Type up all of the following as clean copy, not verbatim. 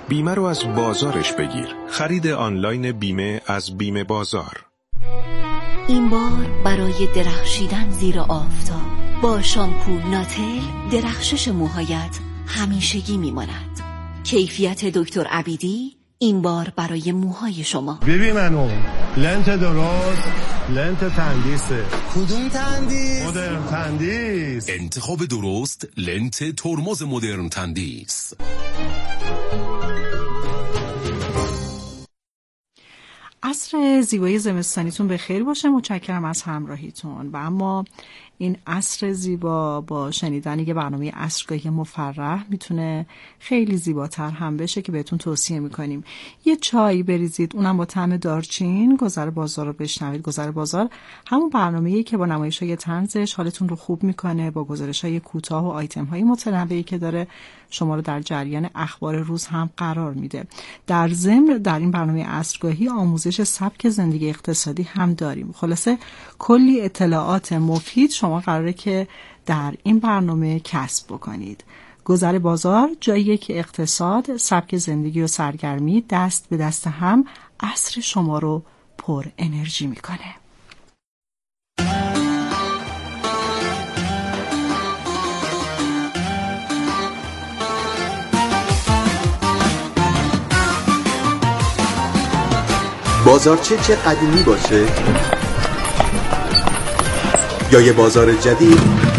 بیمه رو از بازارش بگیر. خرید آنلاین بیمه از بیمه بازار. این بار برای درخشیدن زیر آفتاب با شامپو ناتل درخشش موهایت همیشگی میماند. کیفیت دکتر عبیدی این بار برای موهای شما. ببین منو لنت درست، لنت تندیسه. کدوم تندیس؟ مدرن تندیس. انتخاب درست لنت ترمز مدرن تندیس. عصر زیبای زمستانیتون به خیر باشه. متشکرم از همراهیتون. و اما این عصر زیبا با شنیدن یه برنامه عصرگاهی مفرح میتونه خیلی زیباتر هم بشه که بهتون توصیه میکنیم. یه چای بریزید، اونم با طعم دارچین. گذر بازار رو بشنوید. گذر بازار همون برنامه‌ایه که با نمایش‌های طنزش حالتون رو خوب میکنه، با گزارش‌های کوتاه و آیتم‌های متنوعی که داره شما رو در جریان اخبار روز هم قرار میده. در ضمن در این برنامه عصرگاهی آموزش سبک زندگی اقتصادی هم داریم. خلاصه کلی اطلاعات مفید شما قراره که در این برنامه کسب بکنید. گذر بازار جاییه که اقتصاد، سبک زندگی و سرگرمی دست به دست هم عصر شما رو پر انرژی میکنه. بازارچه قدیمی باشه یا یه بازار جدید،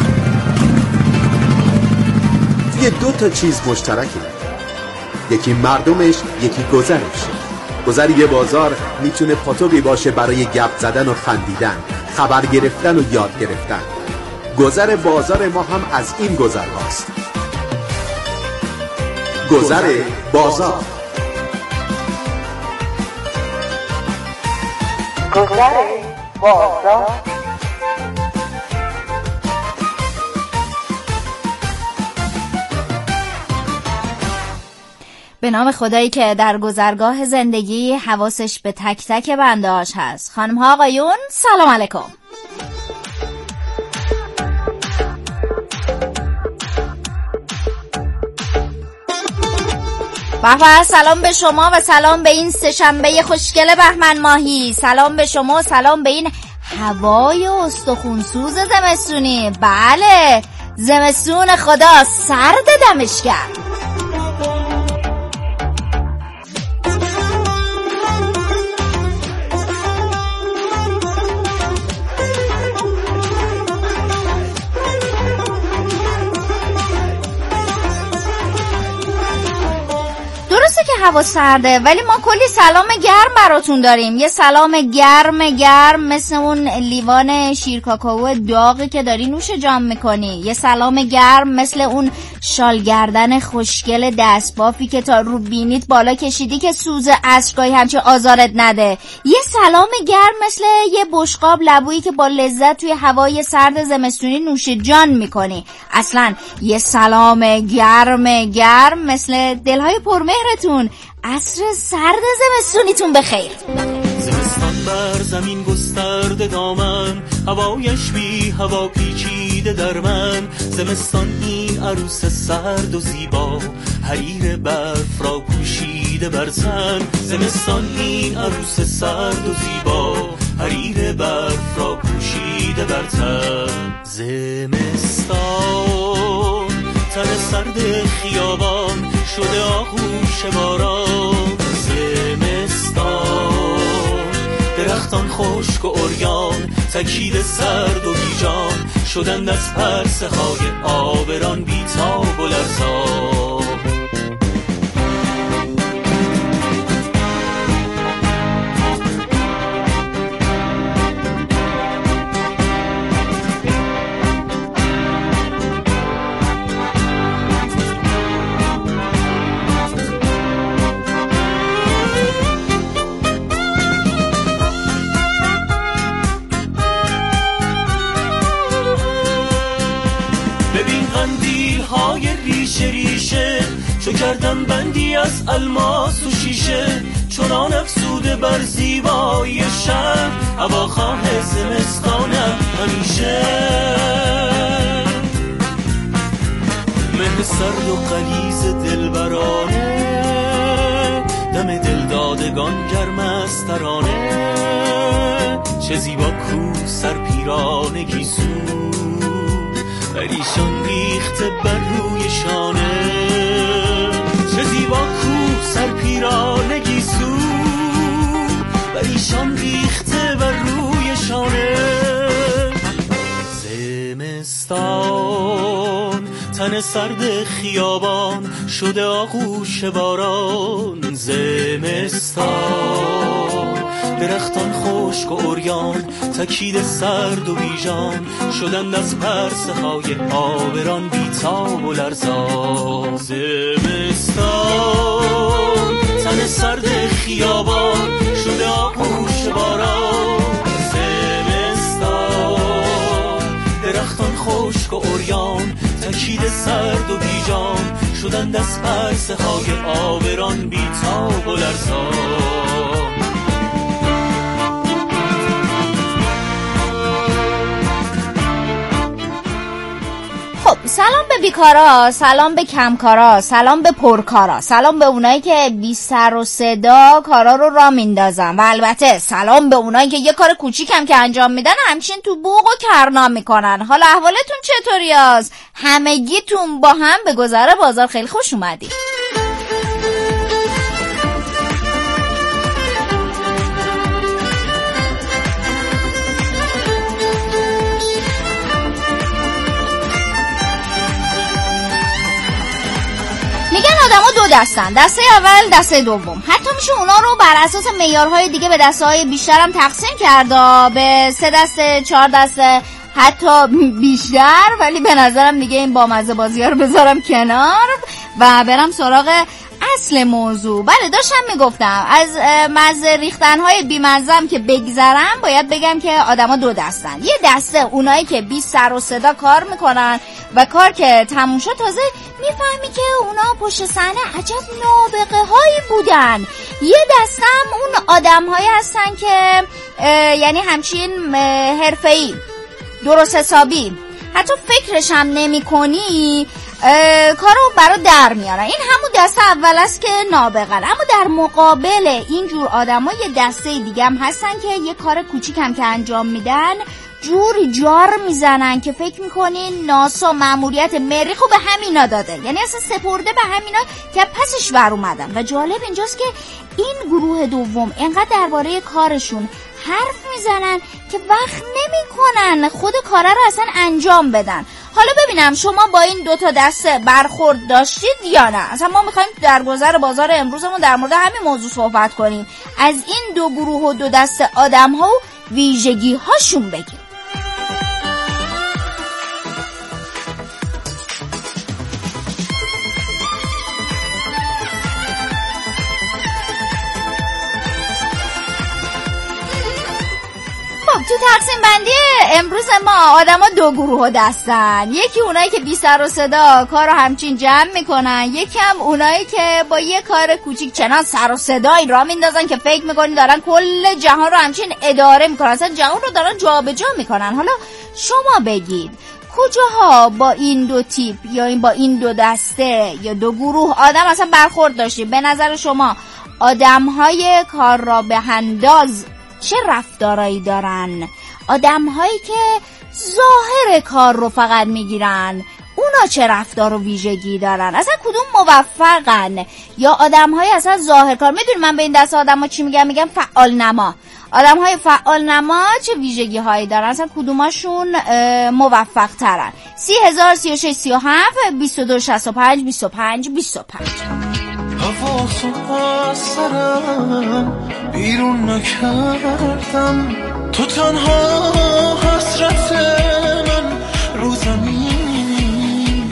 یه دو تا چیز مشترکه. یکی مردمش، یکی گذرش. گذر یه بازار میتونه پاتوقی باشه برای گپ زدن و خندیدن، خبر گرفتن و یاد گرفتن. گذر بازار ما هم از این گذر هاست. گذر بازار. گذر بازار. به نام خدایی که در گذرگاه زندگی حواسش به تک تک بنده‌هاش هست. خانم ها آقایون سلام علیکم. بابا سلام به شما و سلام به این سه‌شنبه خوشگل بهمن ماهی. سلام به شما، سلام به این هوای استخونسوز زمستونی. بله زمستون خدا سرد دمشکر. هوا سرده ولی ما کلی سلام گرم براتون داریم. یه سلام گرم مثل اون لیوان شیر کاکائو داغی که داری نوش جام میکنی. یه سلام گرم مثل اون شالگردن خوشگل دستبافی که تا رو بینیت بالا کشیدی که سوز عصرگاهی همچه آزارت نده. یه سلام گرم مثل یه بشقاب لبویی که با لذت توی هوای سرد زمستونی نوش جان میکنی. اصلا یه سلام گرم مثل دلهای پرمهرتون. عصر سرد زمستونیتون بخیر. زمستان بر زمین گسترده دامن، هوایش بی هوا پیچیده در من. زمستان این عروس سرد و زیبا، حریر برف را پوشیده بر تن. زمستان این عروس سرد و زیبا، حریر برف را پوشیده بر تن. زمستان تن سرد خیابان شده آغوش باران. زمستان درختان خشک و عریان، تکیده سرد و بیجان شدند از پرسه های آبران بیتاب و لرزان. ریشه چو کردم بندی از الماس و شیشه، چنان افسوده بر زیبایی شهر، هواخواه زمستانم همیشه. مه سرد و غلیظ دلبرانه ترانه، چه زیبا کو سر پیران گیسو، پریشان ریخته بر روی شانه، چه زیبا کو سر پیران گیسو، پریشان ریخته بر روی شانه. زمستان تن سرد خیابان شده آغوش باران، زمستان درختان خشک و عریان تکیده سرد و بیجان شدند از پرسه های آبران بیتاب و لرزان. زمستان تن سرد خیابان شده آغوش باران، زمستان درختان خشک و عریان تکیده سرد و بیجان شدند از پرسه های آبران بیتاب و لرزان. خب سلام به بیکارا، سلام به کمکارا، سلام به پرکارا، سلام به اونایی که بی سر و صدا کارا رو را میندازن و البته سلام به اونایی که یه کار کوچیکم که انجام میدن همچین تو بوق و کرنا میکنن. حالا احوالتون چطوری است؟ همگیتون با هم به گذر بازار خیلی خوش اومدید. میگن آدما دو دستن، دسته اول دسته دوم. حتی میشه اونا رو بر اساس معیارهای دیگه به دسته‌های بیشتر هم تقسیم کرد، به 3 دسته، 4 دسته، حتی بیشتر. ولی به نظرم دیگه این بامزه بازی‌ها رو بذارم کنار و برم سراغ اصل موضوع. بله داشتم میگفتم از مزه ریختن‌های بی‌مزه‌ام که بگذرم باید بگم که آدما دو دستن. یه دسته اونایی که بی سر و صدا کار میکنن و کار که تموم شد تازه میفهمی که اونا پشت صحنه عجب نابغه‌هایی بودن. یه دستم اون آدم‌هایی هستن که یعنی همچین حرفه‌ای، درست حسابی، حتی فکرش هم نمی‌کنی کارو برا در میارن. این همون دسته اول است که نابغن. اما در مقابل اینجور آدم ها یه دسته دیگه هم هستن که یه کار کوچیک هم که انجام میدن جوری جار میزنن که فکر میکنین ناسا مأموریت مریخو به همینا داده، یعنی اصلا سپرده به همینا که پسش بر اومدن. و جالب اینجاست که این گروه دوم اینقدر درباره کارشون حرف میزنن که وقت نمیکنن خود کاره رو اصلا انجام بدن. حالا ببینم شما با این دو تا دسته برخورد داشتید یا نه؟ اصلا ما میخوایم در گذر بازار امروزمون در مورد همین موضوع صحبت کنیم، از این دو گروه و دو دسته آدم ها و ویژگی هاشون بگیم. تو تقسیم بندی امروز ما آدما دو گروه دستن. یکی اونایی که بی سر و صدا کارو همچین جمع میکنن، یکی هم اونایی که با یه کار کوچیک چنان سر و صدایی را میندازن که فکر میکنی دارن کل جهان رو همچین اداره میکنن، اصلا جهان رو دارن جابجا میکنن. حالا شما بگید کجاها با این دو تیپ یا این با این دو دسته یا دو گروه آدم اصلا برخورد داشتید؟ به نظر شما آدمهای کار را به انداز چه رفتارایی دارن؟ آدم‌هایی که ظاهر کار رو فقط میگیرن، اونا چه رفتار و ویژگی دارن؟ اصلا کدوم موفقن؟ یا آدم‌های اصلا ظاهر کار؟ میدونی من به این دسته آدم‌ها چی میگم؟ میگم فعال نما. آدم‌های فعال نما چه ویژگی هایی دارن؟ اصلا کدوماشون موفق ترن؟ 30,000 36 37 22 65 25 25. حواسو از سرم بیرون نکردم، تو تنها حسرت من رو زمین،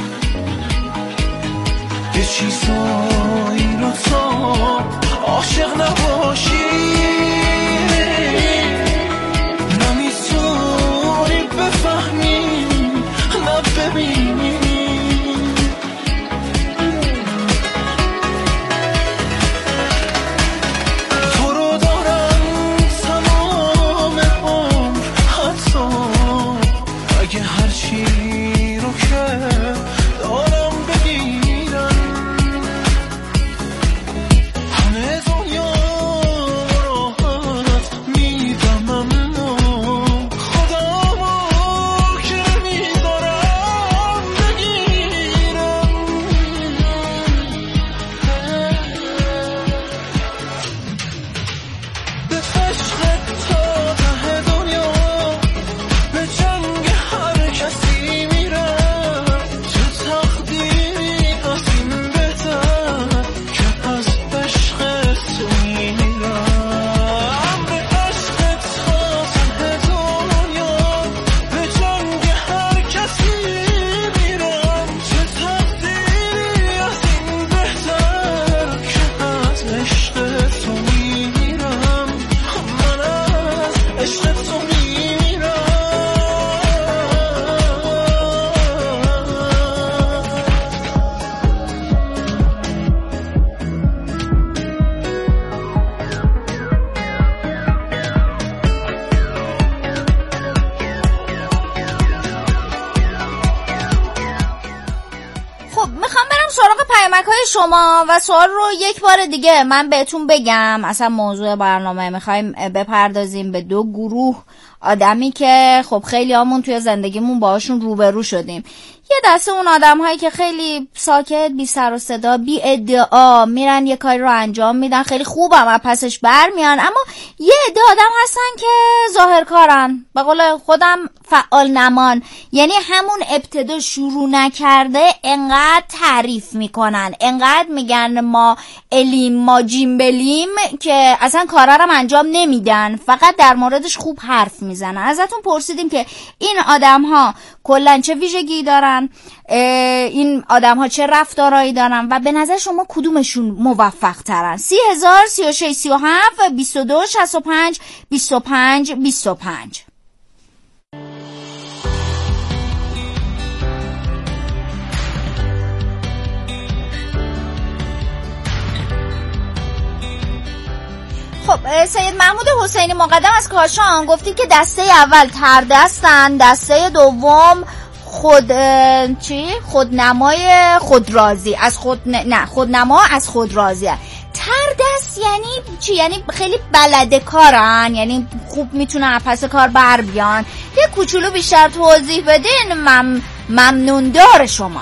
یه چیزایی رو تا عاشق نباشی نمیتونی بفهمی نه ببینی. شما و سوال رو یک بار دیگه من بهتون بگم. اصلا موضوع برنامه میخوایم بپردازیم به 2 گروه آدمی که خب خیلی همون توی زندگیمون باهاشون روبرو شدیم. یه دسته اون آدم هایی که خیلی ساکت، بی سر و صدا، بی ادعا میرن یه کاری رو انجام میدن، خیلی خوبم و پسش برمیان. اما یه عده آدم هستن که ظاهرکارن، به قول خودم فعال نمان، یعنی همون ابتدا شروع نکرده انقدر تعریف میکنن، انقدر میگن ما الیم ما جیمبلیم که اصلا کارا رو انجام نمیدن، فقط در موردش خوب حرف میزنن. ازتون پرسیدیم که این آدم ها کلن چه ویژگی دارن، این آدم ها چه رفتارهایی دارن و به نظر شما کدومشون موفق ترن؟ 30,000 36 37 22 65 25 25. خب سید محمود حسینی مقدم از کاشان گفتی که دسته اول تردستن، دسته دوم خودنمای خودرازی از خودنما از خودرازی. تردست یعنی چی؟ یعنی خیلی بلده کارن، یعنی خوب میتونن پس کار بر بیان. یه کوچولو بیشتر توضیح بدین ممنون دار شما.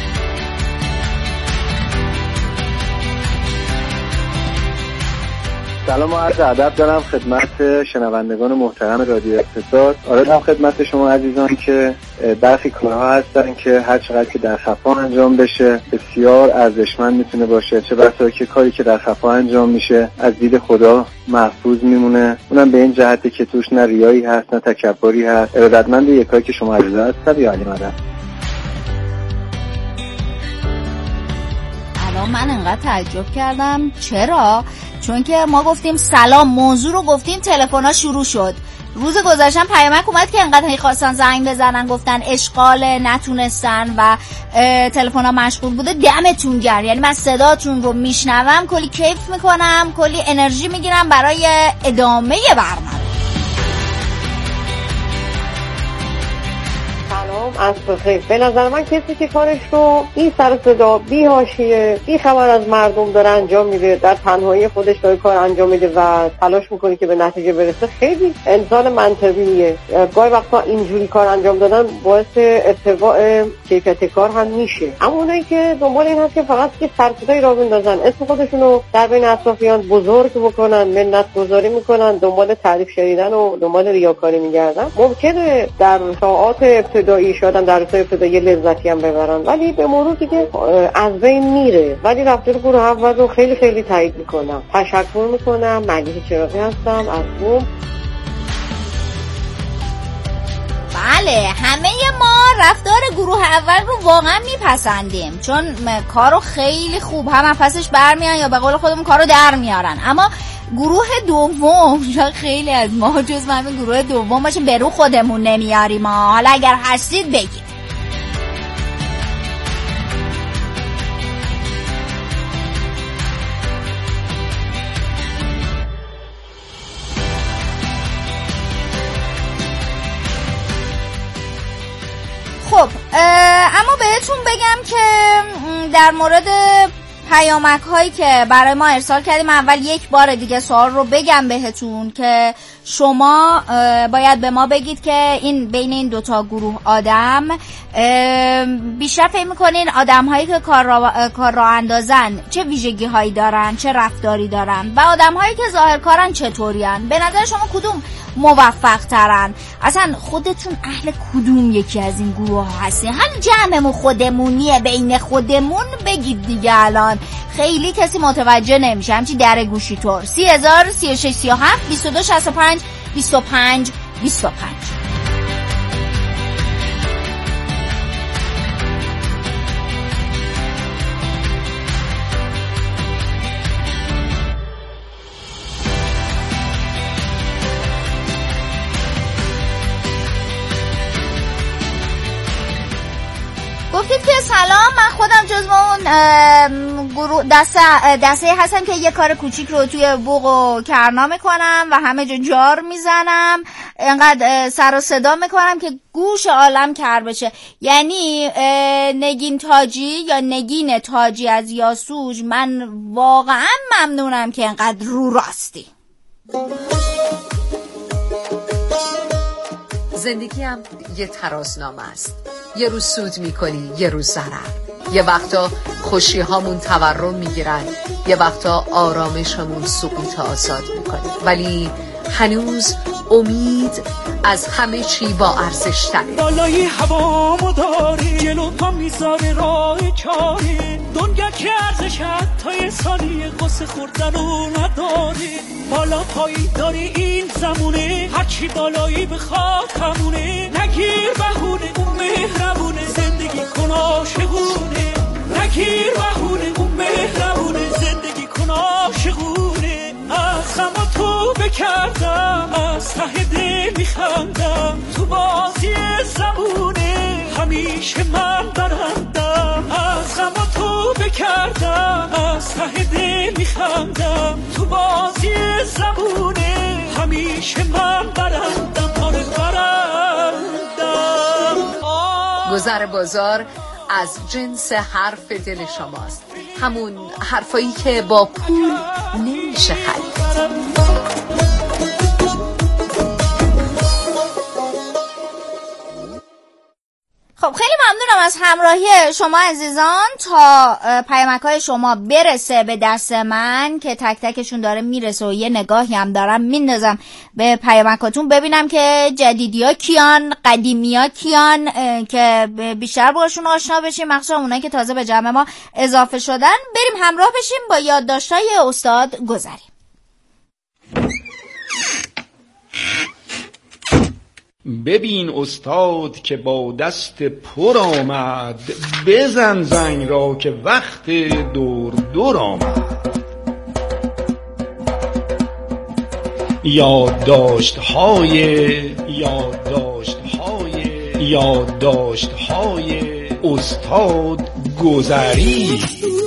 سلام و عرض ادب دارم خدمت شنوندگان محترم رادیو اقتصاد. آره خدمت شما عزیزان که برخی کارها هستن که هر چقدر که در خفا انجام بشه بسیار ارزشمند میتونه باشه، چه بسا که کاری که در خفا انجام میشه از دید خدا محفوظ میمونه. اونم به این جهته که توش نه ریایی هست نه تکبری هست. ارادتمند یک کاری که شما عزیزان هستید. یا علی مدد. الان من انقدر تعجب کردم. چرا؟ چون که ما گفتیم سلام، موضوع رو گفتیم، تلفن‌ها شروع شد. روز گذشتم پیامک اومد که انقدر خواستن زنگ بزنن، گفتن اشغال، نتونستن و تلفن‌ها مشغول بوده. دمتون گرم. یعنی من صداتون رو میشنوم، کلی کیف میکنم، کلی انرژی میگیرم برای ادامه برنامه. از بخیر. به نظر من کسی که کارش رو بی سر صدا، بی حاشیه، بی خبر از مردم داره انجام میده، در تنهایی خودش داره کار انجام میده و تلاش میکنه که به نتیجه برسه، خیلی انسان منطقیه. گاهی وقتا اینجوری کار انجام دادن باعث ارتفاع کیفیت کار هم میشه. اما اونایی که دنبال این هست که فقط یه سر صدایی راه بندازن، اسم خودشون رو در بین اطرافیان بزرگ بکنن، منت گذاری میکنن، دنبال تعریف شنیدن و دنبال ریاکاری میگردن، ممکنه در ساعات ابتدایی شاید در روزهای ابتدایی لذتی هم ببرن، ولی به مرور دیگه از بین میره. ولی رفتار گروه اول رو خیلی خیلی تایید میکنم، تشکر میکنم. ملیح چراغی هستم از بوم. بله، همه ما رفتار گروه اول رو واقعا میپسندیم، چون کارو خیلی خوب هم پسش برمیان یا به قول خودمون کارو در میارن. اما گروه دوم، خیلی از ما جز همین گروه دوم باشیم به رو خودمون نمیاریم. حالا اگر هستید بگید. خب اما بهتون بگم که در مورد پیامک هایی که برای ما ارسال کردیم، اول یک بار دیگه سوال رو بگم بهتون که شما باید به ما بگید که این بین این دوتا گروه آدم بیشتر فکر میکنین آدم هایی که کار را اندازن چه ویژگی هایی دارن، چه رفتاری دارن، و آدم هایی که ظاهرکارن چطورین؟ به نظر شما کدوم موفق ترن؟ اصلا خودتون اهل کدوم یکی از این گروه ها هستین؟ هم جمعمون خودمونیه، بین خودمون بگید دیگه. الان خیلی کسی متوجه نمیشه، همچی در گوشی طور. 30,000 36 37 22 65 25 25. گفتید که سلام، من خودم جز ما اون دسته هستم که یه کار کوچیک رو توی بوق و کرنا میکنم و همه جا جار میزنم، اینقدر سر و صدا میکنم که گوش عالم کر بشه. یعنی نگین تاجی یا نگین تاجی از یاسوج، من واقعا ممنونم که اینقدر رو راستی. زندگی هم یه ترازنامه است، یه روز سود میکنی، یه روز ضرر، یه وقتا خوشی هامون تورم میگیرن، یه وقتا آرامشمون سقوط آزاد میکنه، ولی هنوز امید از همه چی با ارزش تره. بالای هوامو داری، جلو پا میذاره راه چاری، دنیا که ارزش حتی ثانیه قصه خوردنو نداری. بالا پایی داری این زمونه، هرچی بالایی بخواد همونه. نگیر بهونه اون مهربونه، زندگی کن عاشقونه. نگیر بهونه اون مهربونه، زندگی کن عاشقونه. از غم تو بکردم، از ته دل میخندم، تو بازی زمونه همیشه من برندم. از غم تو بکردم، از ته دل میخندم، تو بازی زمونه همیشه من برندم. آره برندم. گذر بازار از جنس حرف دل شماست، همون حرفایی که با پول نمیشه خرید. خب خیلی ممنونم از همراهی شما عزیزان. تا پیامک‌های شما برسه به دست من که تک تکشون داره میرسه و یه نگاهی هم دارم میندازم به پیامکاتون ببینم که جدیدیا کیان، قدیمیا کیان، که بیشتر باشون آشنا بشیم، مخصوصا اونایی که تازه به جمع ما اضافه شدن. بریم همراه بشیم با یادداشت‌های استاد گذری. ببین استاد که با دست پر آمد، بزن زنگ را که وقت دور دور آمد. یادداشت‌های استاد گذری.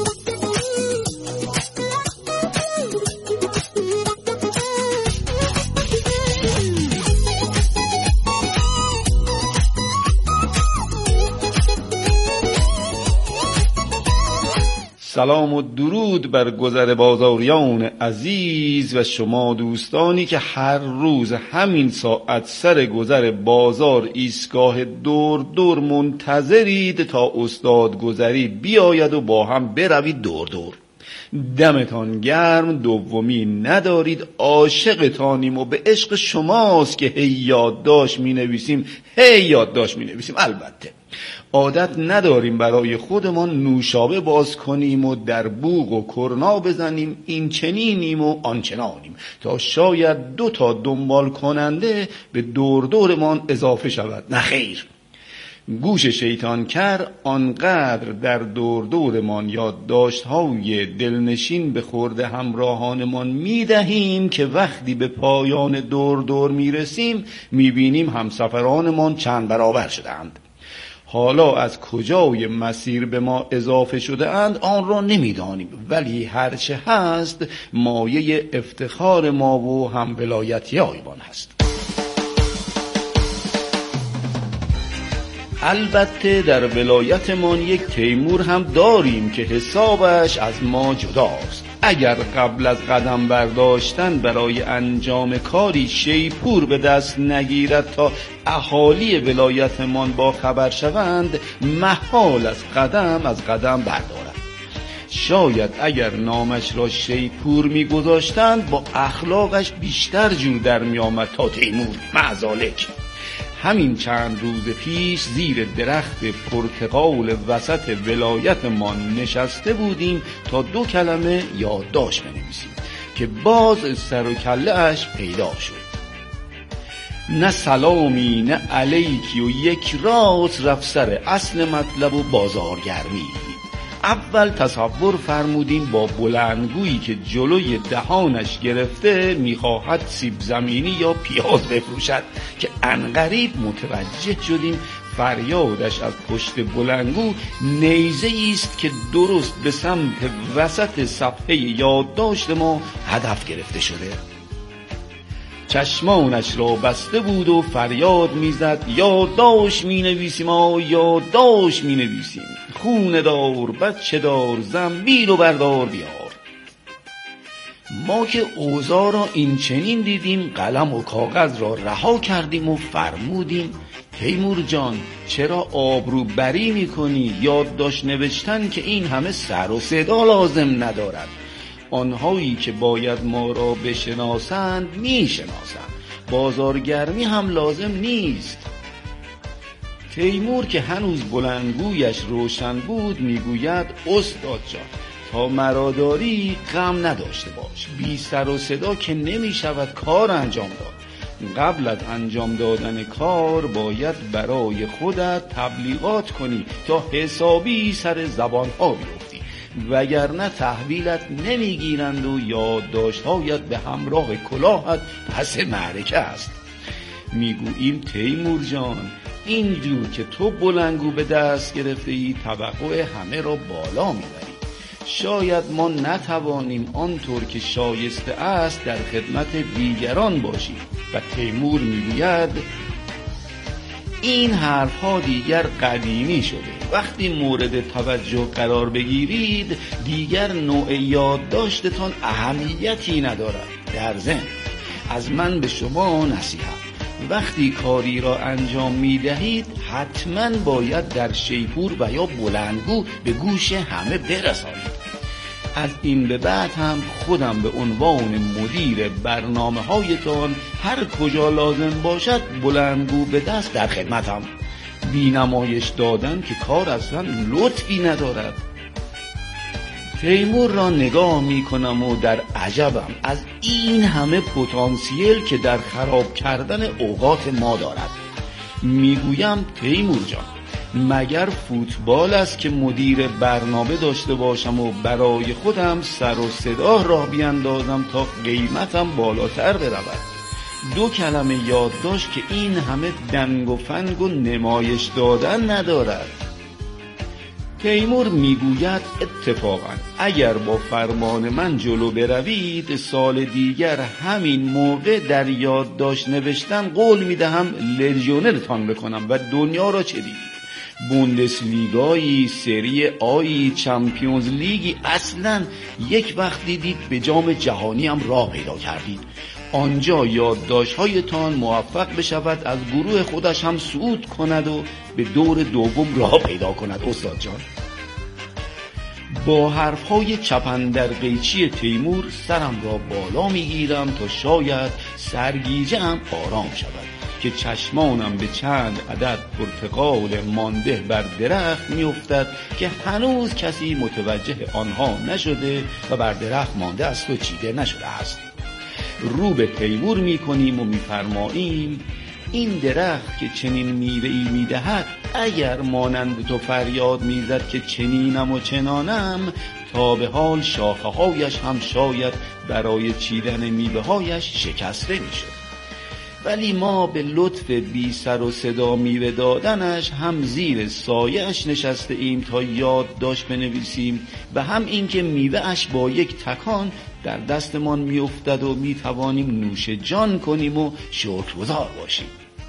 سلام و درود بر گذر بازاریان عزیز و شما دوستانی که هر روز همین ساعت سر گذر بازار ایستگاه دور دور منتظرید تا استاد گذری بیاید و با هم بروید دور دور. دمتان گرم، دومی ندارید، عاشقتانیم و به عشق شماست که هی یادداشت می نویسیم. البته عادت نداریم برای خودمان نوشابه باز کنیم و در بوق و کرنا بزنیم این چنینیم و آن چنانیم تا شاید 2 تا دنبال کننده به دور دورمان اضافه شود. نخیر، گوش شیطان کر آنقدر در دور دورمان یادداشت‌های دلنشین به خورد همراهانمان می‌دهیم که وقتی به پایان دور دور می‌رسیم می‌بینیم همسفرانمان چند برابر شدند. حالا از کجای مسیر به ما اضافه شده اند آن را نمی‌دانیم، ولی هرچه هست مایه افتخار ما و هم ولایتی آیوان هست. البته در ولایتمان یک تیمور هم داریم که حسابش از ما جداست. اگر قبل از قدم برداشتن برای انجام کاری شیپور به دست نگیرد تا اهالی ولایتمان با خبر شوند، محال از قدم بردارد. شاید اگر نامش را شیپور می‌گذاشتند با اخلاقش بیشتر جور در می‌آمد تا تیمور. معزالک همین چند روز پیش زیر درخت پرتقال وسط ولایتمان نشسته بودیم تا 2 کلمه یادداشت بنویسیم که باز سر و کله اش پیدا شد. نه سلامی نه علیکی و یک راست رفت سر اصل مطلب و بازارگرمی. اول تصور فرمودیم با بلندگویی که جلوی دهانش گرفته میخواهد سیب زمینی یا پیاز بفروشد که عنقریب متوجه شدیم فریادش از پشت بلندگو نیزه است که درست به سمت وسط صفحه یادداشت ما هدف گرفته شده. چشمانش را بسته بود و فریاد میزد یادداشت مینویسیم، یادداشت مینویسیم، خونه دار، بچه دار، زنبیل و بردار بیار. ما که اوضاع را این چنین دیدیم قلم و کاغذ را رها کردیم و فرمودیم تیمور جان چرا آبرو بری میکنی؟ یادداشت نوشتن که این همه سر و صدا لازم ندارد. آنهایی که باید ما را بشناسند میشناسند، بازارگرمی هم لازم نیست. تیمور که هنوز بلندگویش روشن بود میگوید استاد جان تا مرا داری غم نداشته باش، بی سر و صدا که نمی شود کار انجام داد. قبل از انجام دادن کار باید برای خودت تبلیغات کنی تا حسابی سر زبان ها بیفتی، وگرنه تحویلت نمیگیرند و یادداشت‌هایت به همراه کلاهت پس معرکه است. میگوییم تیمور جان اینجور که تو بلندگو به دست گرفته ای توقع همه را بالا میبری. شاید ما نتوانیم آنطور که شایسته است در خدمت دیگران باشیم. و تیمور میگوید این حرفها دیگر قدیمی شده، وقتی مورد توجه قرار بگیرید دیگر نوع یادداشتتان اهمیتی ندارد. در ضمن از من به شما نصیحت، وقتی کاری را انجام می دهید حتما باید در شیپور و یا بلندگو به گوش همه برسانید. از این به بعد هم خودم به عنوان مدیر برنامه هایتان هر کجا لازم باشد بلندگو به دست در خدمتم. بینمایش دادن که کار اصلا لطفی ندارد. تیمور را نگاه می کنم و در عجبم از این همه پتانسیل که در خراب کردن اوقات ما دارد. میگویم تیمور جان مگر فوتبال است که مدیر برنامه داشته باشم و برای خودم سر و صدا راه بیاندازم تا قیمتم بالاتر برود؟ 2 کلمه یادداشت که این همه دنگ و فنگ و نمایش دادن ندارد. تیمور میگوید اتفاقا اگر با فرمان من جلو بروید سال دیگر همین موقع در یادداشت نوشتن قول میدهم لژیونرتان بکنم و دنیا را چه دید؟ بوندسلیگایی، سری آی، چمپیونز لیگی، اصلا یک وقت دیدید به جام جهانی هم راه پیدا کردید. آنجا یادداشت‌هایتان موفق بشود از گروه خودش هم صعود کند و به دور دوم راه پیدا کند. استاد جان با حرف‌های چپندر قیچی تیمور سرم را بالا میگیرم تا شاید سرگیجه‌ام آرام شود که چشمانم به چند عدد پرتقال مانده بر درخت میافتد که هنوز کسی متوجه آنها نشده و بر درخت مانده است و چیده نشده است. رو به تیمور میکنیم و میفرماییم این درخت که چنین میوه‌ای میدهد اگر مانند تو فریاد میزد که چنینم و چنانم تا به حال شاخه هایش هم شاید برای چیدن میوه هایش شکسته میشد. ولی ما به لطف بی سر و صدا میوه دادنش هم زیر سایه‌اش نشسته ایم تا یادداشت بنویسیم و هم اینکه میوه‌اش با یک تکان در دستمان میافتد و میتوانیم نوش جان کنیم و شکرگزار باشیم.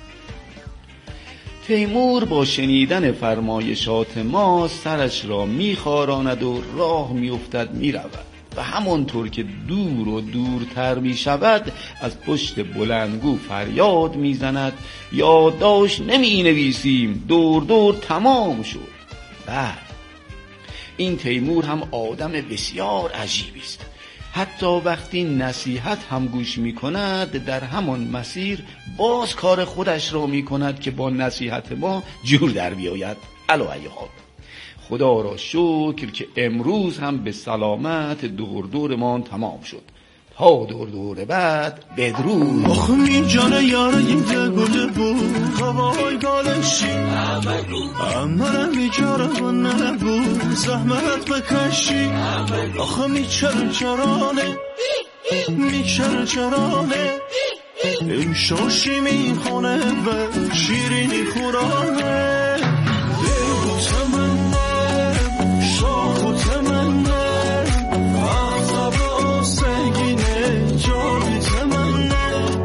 تیمور با شنیدن فرمایشات ما سرش را میخاراند و راه میافتد میرود و همانطور که دور و دورتر می شود از پشت بلندگو فریاد می زند یادداشت نمی نویسیم، دور دور تمام شد. بعد این تیمور هم آدم بسیار عجیبی است. حتی وقتی نصیحت هم گوش می کند در همان مسیر باز کار خودش را می کند که با نصیحت ما جور در بیاید. علی حال خدا را شکر که امروز هم به سلامت دورمان تمام شد. تا دور بعد بدرود. آخه می جانه یاره این گله بود هوای گالشی امرم می جاره و ننبود زحمت بکشی آخه می چرچرانه شاشی میخونه و شیرینی خورانه دل و تمنه شاخ و تمنه عذاب آسگینه جانی تمنه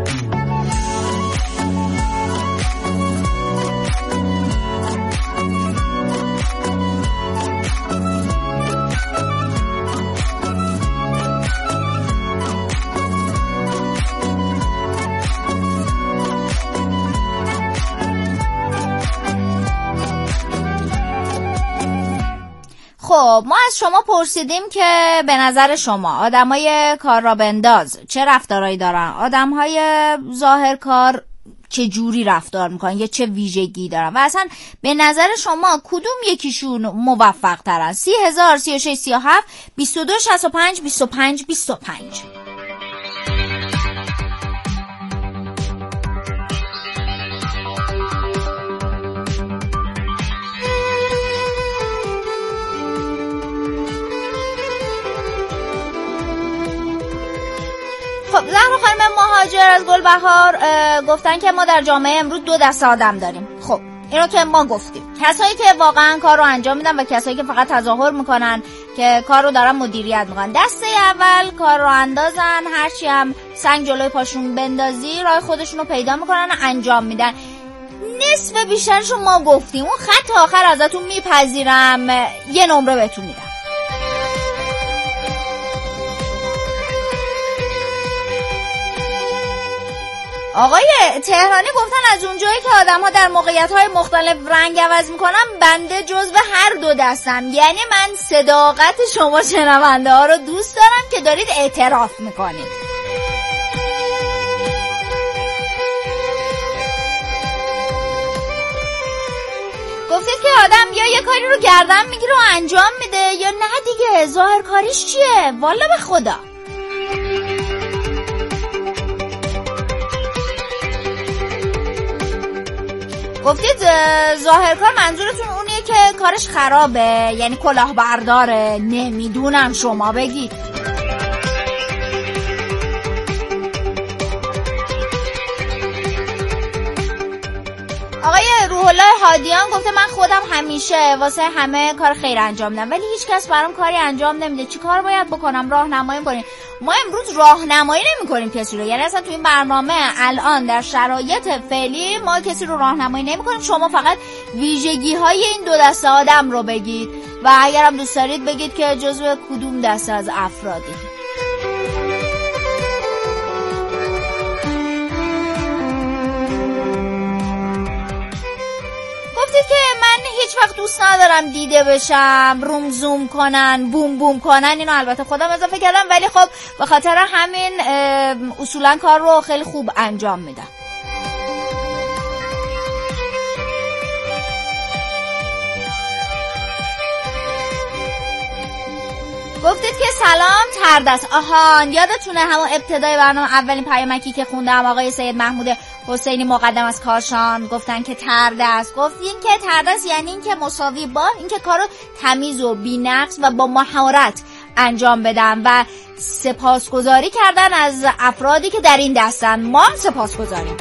خب ما از شما پرسیدیم که به نظر شما آدمای کار را بنداز چه رفتارهایی دارن، آدمهای ظاهرکار چه جوری رفتار میکنن یا چه ویژگی دارن و اصلا به نظر شما کدوم یکیشون موفق ترن؟ 30,000 36 37 22 65 25 25. خب زهرا خانم مهاجر از گلبهار گفتن که ما در جامعه امروز 2 دسته آدم داریم. خب اینو که ما گفتیم، کسایی که واقعا کار رو انجام میدن و کسایی که فقط تظاهر میکنن که کار رو دارن مدیریت میکنن. دسته اول کار رو اندازن، هرچی هم سنگ جلوی پاشون بندازی راه خودشون رو پیدا میکنن و انجام میدن. نصف بیشترشو ما گفتیم، اون خط آخر ازتون میپذیرم، یه نمره بهتون میدم. آقای تهرانی گفتن از اونجایی که آدم ها در موقعیت های مختلف رنگ عوض میکنن بنده جزو هر 2 دستم. یعنی من صداقت شما شنونده ها رو دوست دارم که دارید اعتراف میکنید. گفتید که آدم یا یه کاری رو گردن میگیره و انجام میده یا نه دیگه، ظاهر کاریش چیه؟ والا به خدا. گفتید ظاهرکار منظورتون اونیه که کارش خرابه، یعنی کلاهبرداره. نمیدونم شما بگید. آقای روح الله هادیان گفته من خودم همیشه واسه همه کار خیر انجام میدم ولی هیچ کس برام کاری انجام نمیده. چی کار باید بکنم؟ راهنمایی کنین. ما امروز راهنمایی نمی‌کنیم کسی رو، یعنی اصلا تو این برنامه الان در شرایط فعلی ما کسی رو راهنمایی نمی‌کنیم. شما فقط ویژگی‌های این 2 دسته آدم رو بگید و اگر هم دوست دارید بگید که جزو کدوم دسته از افرادی. گفتید که من هیچ وقت دوست ندارم دیده بشم، روم زوم کنن، بوم بوم کنن. اینو البته خودم اضافه کردم ولی خب به خاطر همین اصولا کار رو خیلی خوب انجام میدم. گفتید که سلام تردست. آهان یادتونه همون ابتدای برنامه اولین پیامکی که خوندم آقای سید محمود حسینی مقدم از کاشان گفتن که تردست. گفتین که تردست یعنی این که مساوی با این که کارو تمیز و بی‌نقص و با مهارت انجام بدن و سپاسگزاری کردن از افرادی که در این دستن. ما هم سپاسگزاریم.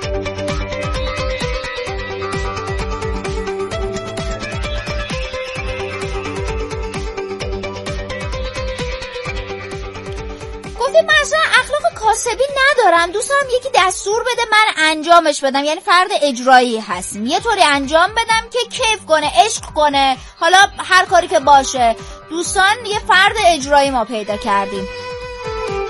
گفتید من اصلا اخلاق کاسبی ندارم، دوست دارم یکی دستور بده من انجامش بدم، یعنی فرد اجرایی هستیم، یه طوری انجام بدم که کیف کنه، عشق کنه، حالا هر کاری که باشه. دوستان یه فرد اجرایی ما پیدا کردیم.